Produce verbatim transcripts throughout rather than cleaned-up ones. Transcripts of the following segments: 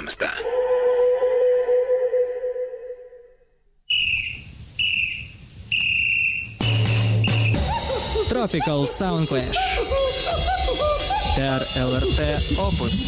elämästä. Tropical Sound Clash. R L R T Opus.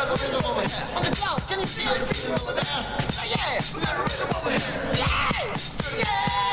got a rhythm over here. On the floor, can you feel it? Feel it over there? Oh yeah, we got a rhythm over here. Yeah, yeah.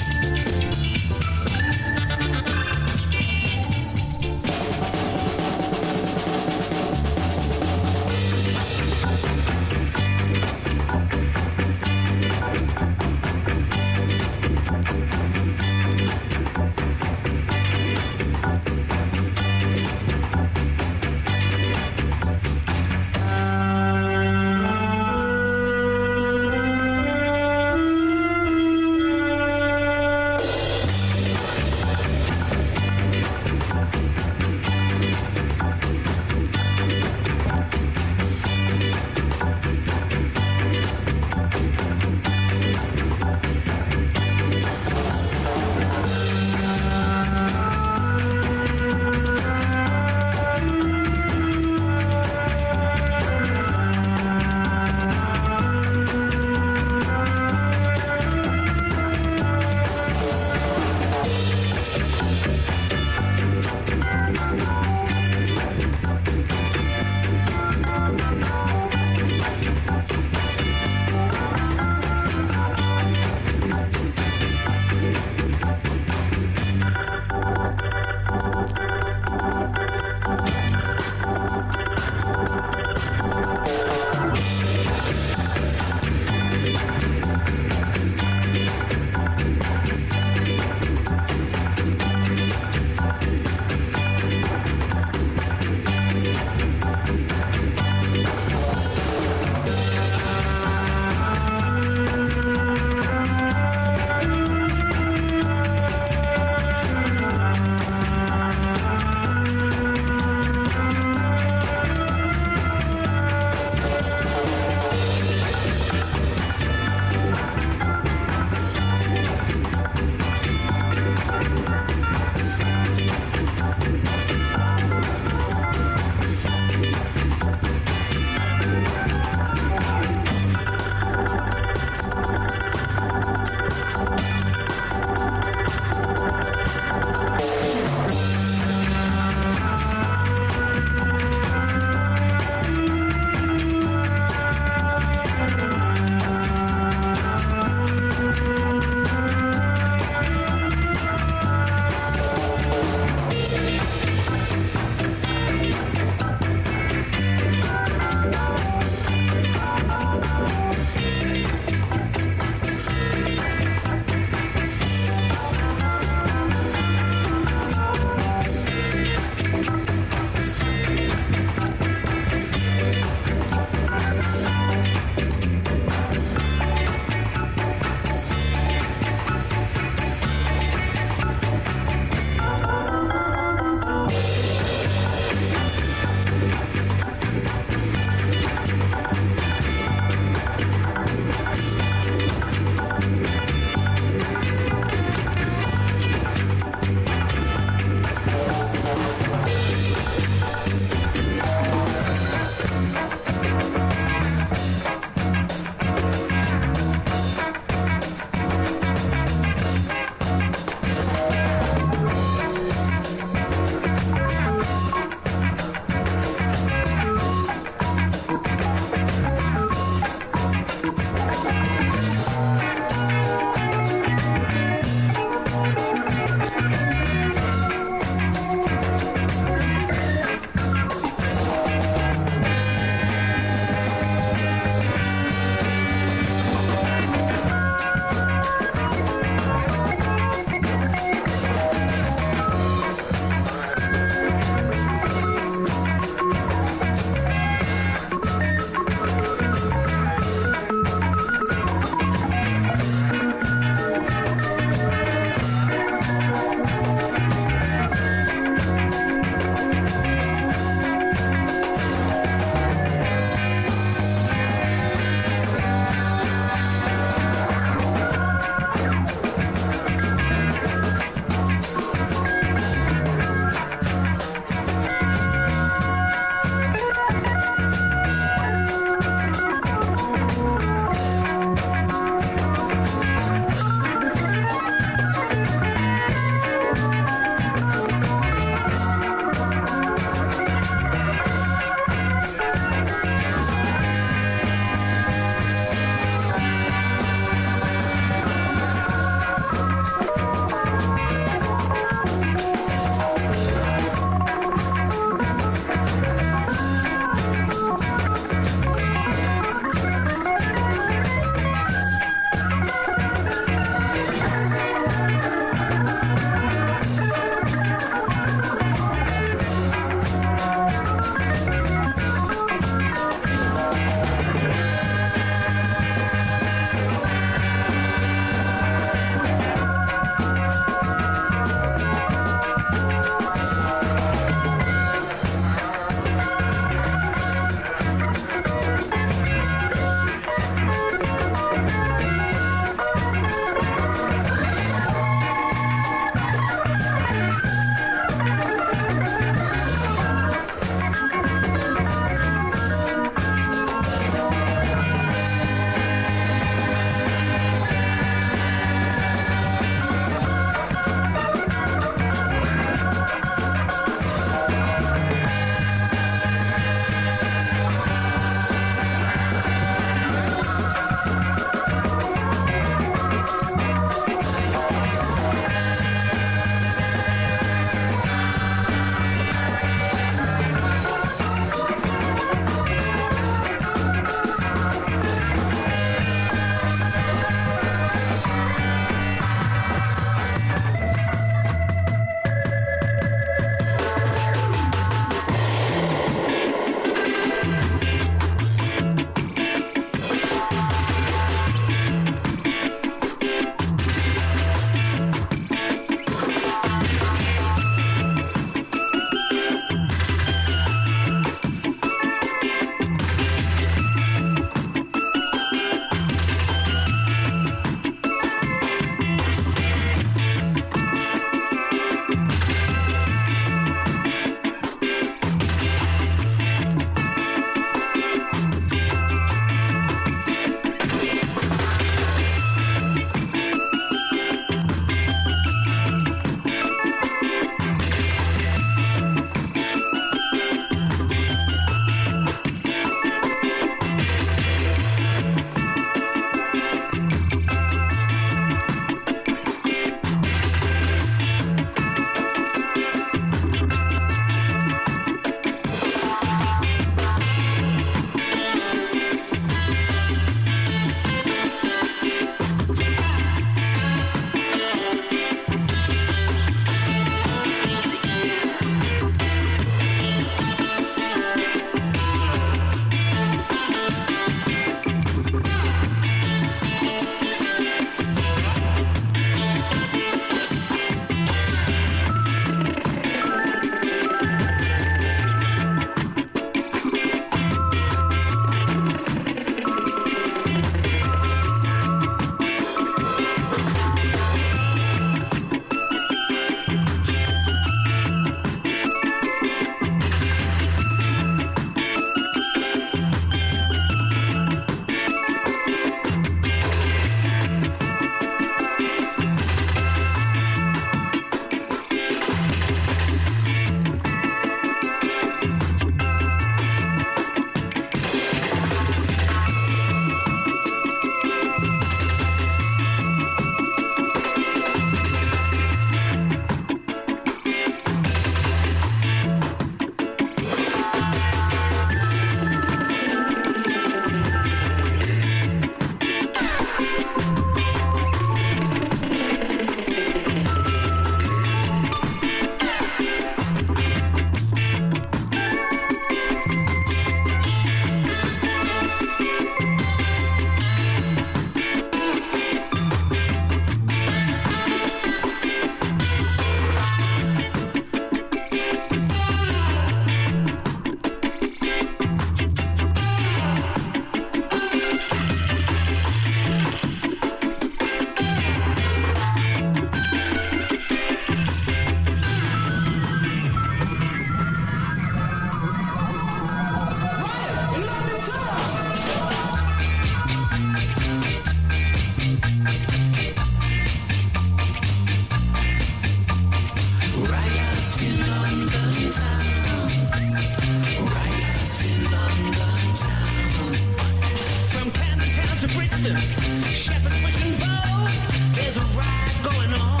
Brixton, Shepherd's Bush and Bow. There's a ride going on.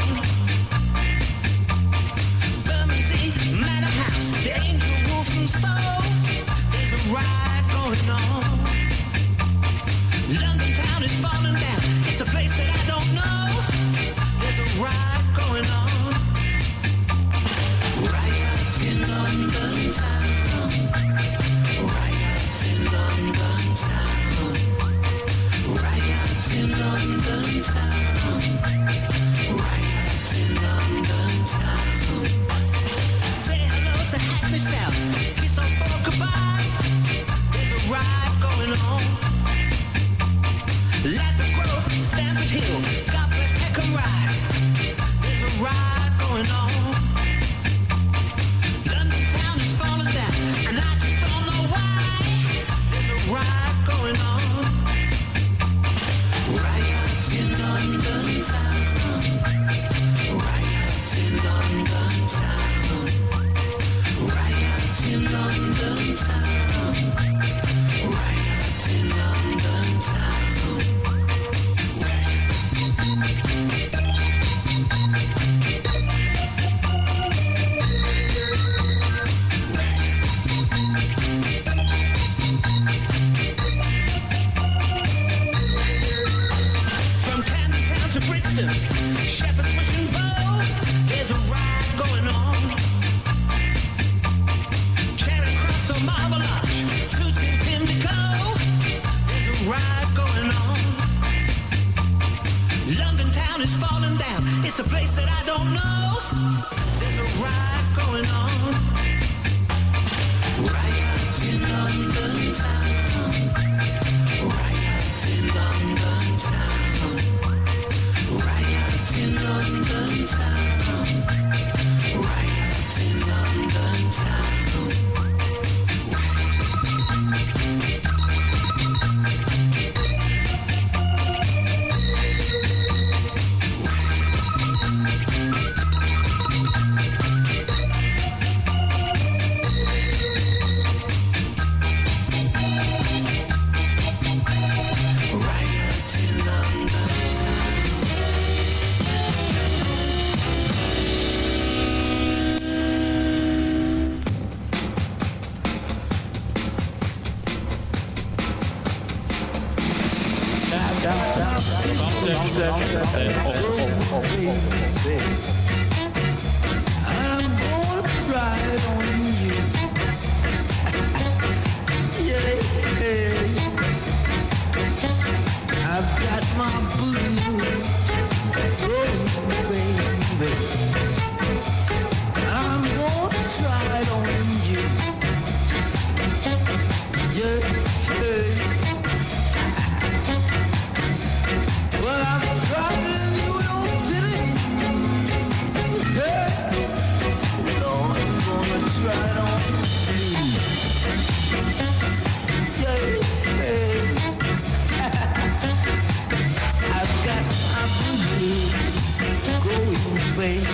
Bermondsey Manor House, the Angel Wolf from Stowe. There's a ride going on. London town is falling down. It's a place that I don't know. There's a ride going on. Right out in London town. Right out in London town. Right out in London town. Right out in London town. Say hello to Hackney South. Kiss on for goodbye. There's a ride going on. Ladbroke Grove, Stamford Hill, God bless Peckham Ride. There's a ride going on. London town is falling down, and I just don't know why. There's a ride going on. Right out in London town. Right out in London town. Right out in London town. Right out in London town. From Camden Town to Brixton, Shepherd's Bush and Bow, there's a ride going on. Charing Cross or Marble Arch, Tooting Pimlico, there's a ride going on. London town is falling down, it's a place that I don't know. There's a ride going on. Right out in London town. Right out in London town. Right out in London town. Right out in London town. I'm gonna try it on you. Yeah, yeah. I've got my blues. Oh, baby. I'm gonna try it on you. Yeah, yeah. Well, I'm driving New York City. Hey, Lord, I'm gonna try it on you. Yeah, yeah. I've got my blues going away.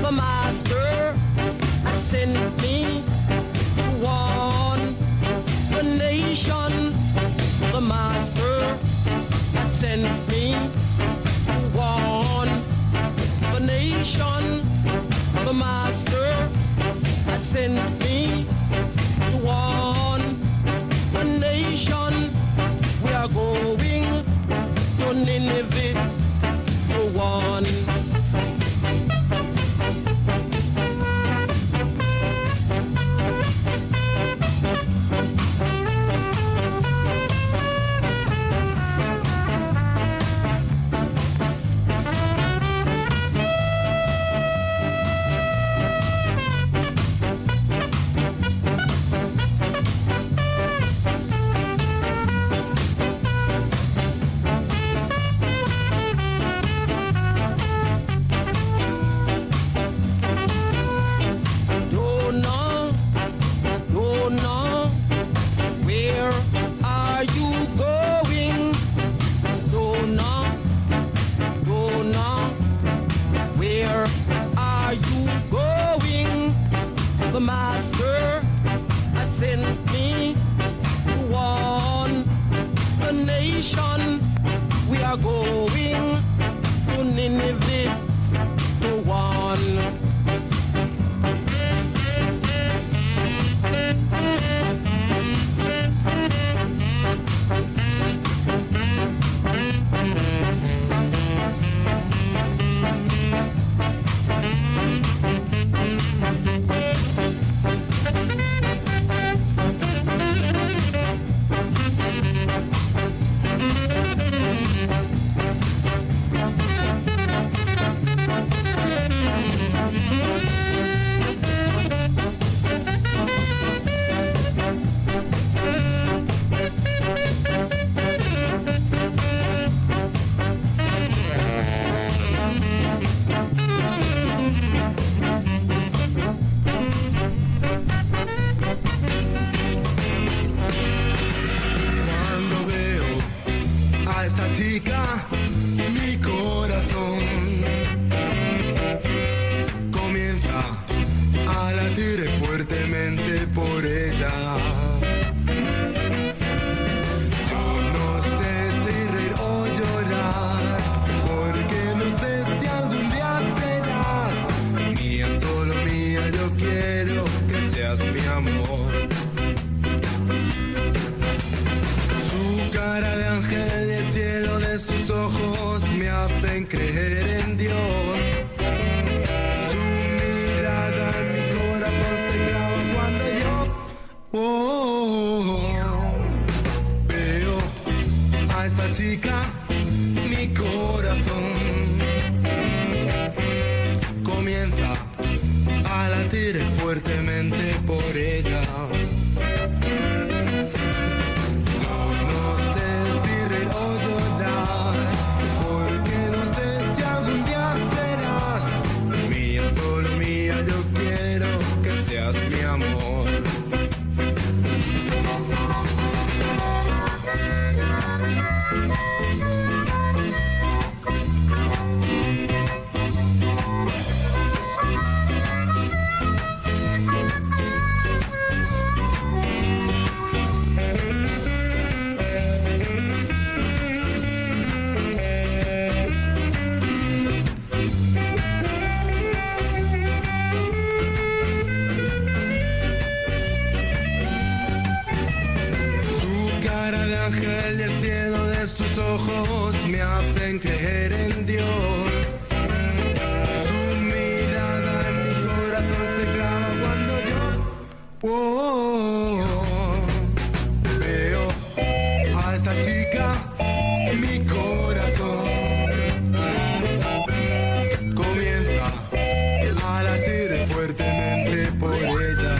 The master had sent me to warn the nation. The master had sent me to warn the nation. The master had sent me to warn the nation. We are going to Nineveh to warn. The master had sent me to warn the nation. We are going to Nineveh to warn. Mi corazón comienza a latir fuertemente por ella. Yo no sé si reír o llorar, porque no sé si algún día serás mía, solo mía. Yo quiero que seas mi amor. Su cara de ángel y el cielo de sus ojos me hacen creer en Dios. Su mirada en mi corazón se clava cuando yo oh, veo a esa chica. Mi corazón comienza a latir fuertemente por ella. Mi amor. Ángel y el cielo de sus ojos me hacen creer en Dios. Su mirada en mi corazón se clava cuando yo oh, veo a esa chica. Mi corazón comienza a latir fuertemente por ella.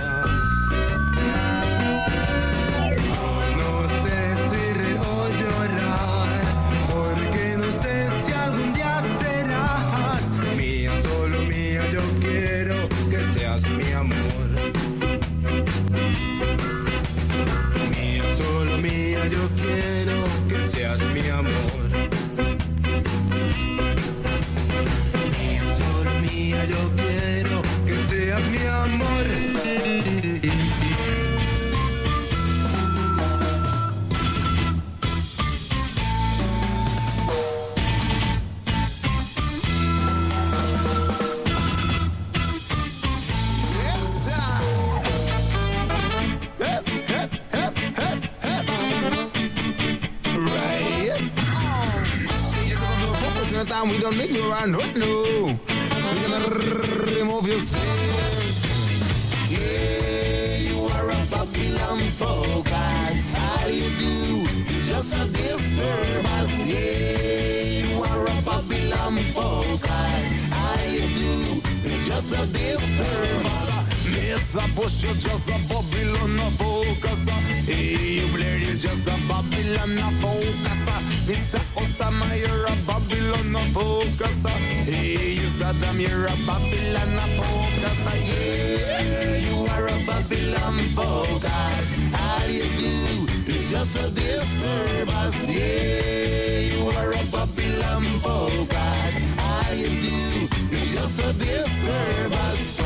Mi amor, mía, solo mía, yo quiero que seas mi amor. Mía, solo mía, yo quiero días, mi amor. Time we don't need you around, no, no. We're gonna r- remove your sin. Yeah, you are a Babylon focus. All you do is just a disturbance. Yeah, you are a Babylon focus. All you do is just a disturbance. It's a push, you're just a Babylon focus. Hey, you blare, you're just a Babylon focus. Mister Osama, you're a Babylon focus. Hey, you Saddam, you're a Babylon focus. Yeah, you are a Babylon focus. All you do is just a disturbance. Yeah, you are a Babylon focus. All you do is just a disturbance.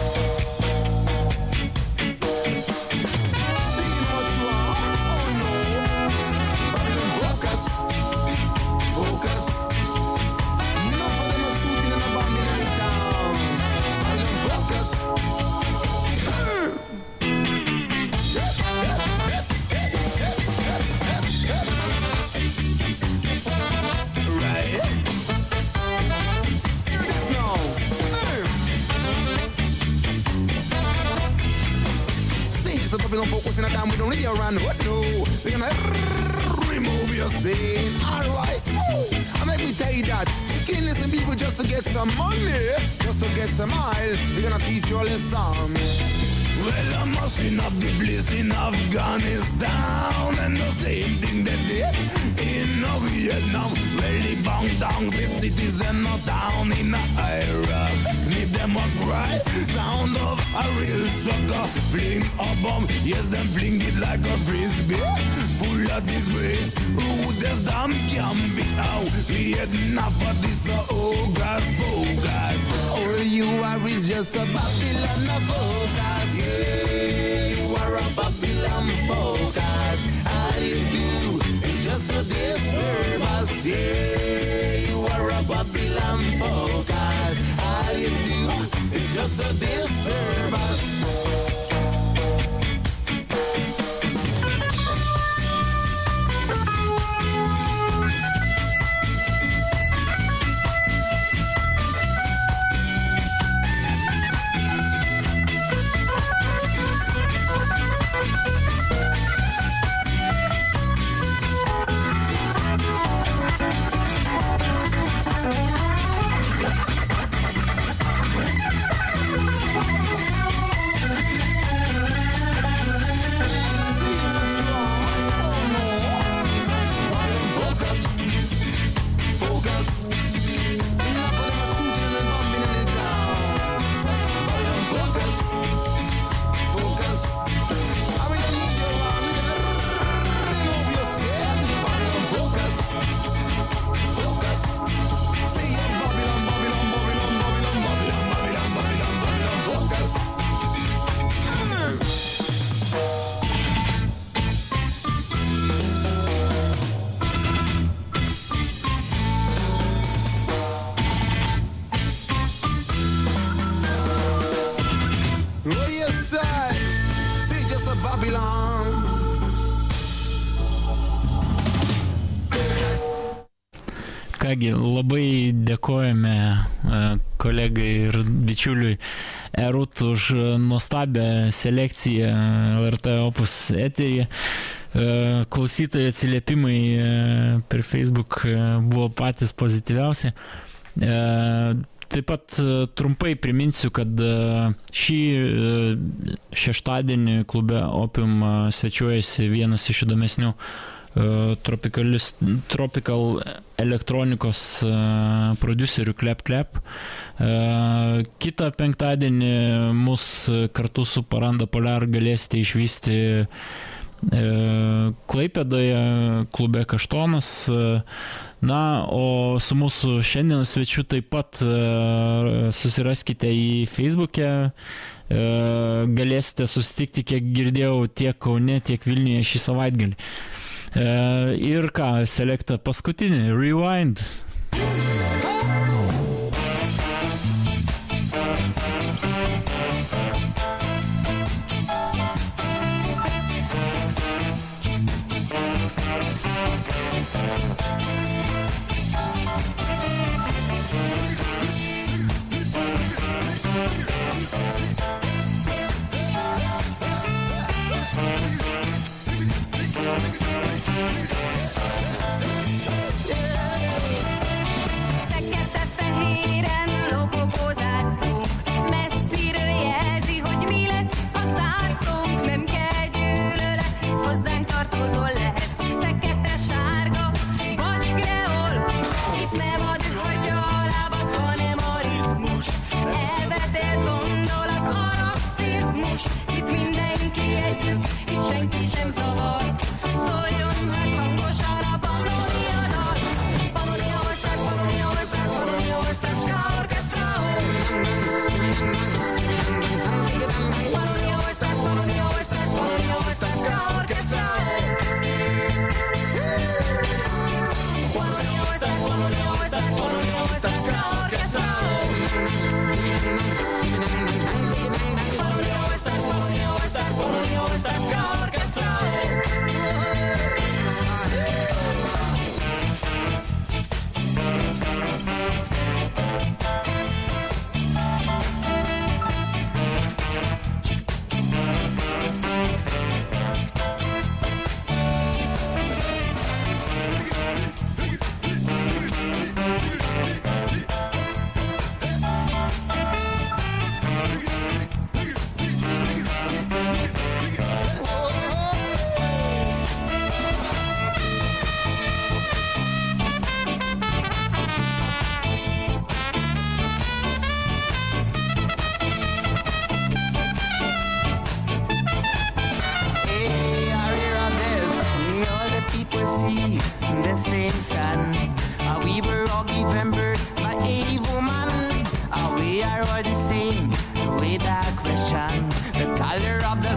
Don't focus in a time we don't leave you around. What no? We're gonna remove your sin. Alright, I make me tell you that you can't listen people just to get some money, just to get some oil. We're gonna teach you a lesson. Well, a machine of the bliss in Afghanistan, and the same thing they did in Vietnam. Well, they bang down the cities and not down in Iraq. Need them up right, sound of a real sucker. Fling a bomb, yes, them fling it like a frisbee. Full of disgrace, who this damn can be out. We had enough for this, uh, oh, gas, oh, gas. All you are is just a Babylon of focus. Yeah, you are a Babylon focus. All you do is just a disturbance. Yeah, you are a Babylon focus. All you do is just a disturbance. Kągi, labai dėkojame kolegai ir bičiuliui Erut už nuostabią selekciją L R T Opus eteryje. Klausytojų atsiliepimai per Facebook buvo patys pozityviausi. Taip pat trumpai priminsiu, kad šį šeštadienį klube Opium svečiuojasi vienas iš įdomesnių tropical elektronikos producerių Clap Clap. Kitą penktadienį mus kartu su Paranda Polar galėsite išvysti Klaipėdoje klube Kaštonas. Na, o su mūsų šiandien svečiu taip pat e, susiraskite į Facebook'e, e, galėsite susitikti, kiek girdėjau, tiek Kaune, tiek Vilniuje šį savaitgalį. E, ir ką, selekta paskutinį, Rewind. Fekete-fehéren lobogó zászló, messziről jelzi, hogy mi lesz a zárszónk. Nem kell gyűlölet, hisz hozzánk tartozol, lehet fekete-sárga vagy kreol. Itt nem a düh hagyja a lábad, hanem a ritmus, elvetett gondolat, a rasszizmus. Itt mindenki együtt, itt senki sem zavar. Szóljon hát hangosan a Pannonia dal. Pannonia ország, Pannonia ország, Pannonia ország, ska orchestra. Pannonia ország, Pannonia ország, Pannonia ország, ska orchestra. Pannonia ország, Pannonia ország, Pannonia ország, ska orchestra. Pannonia ország, Pannonia ország, Pannonia ország, ska orchestra. Hey, I hear of this. We all the people see the same sun. Uh, we were all given birth by a woman. Uh, we are all the same. The way that question, the color of the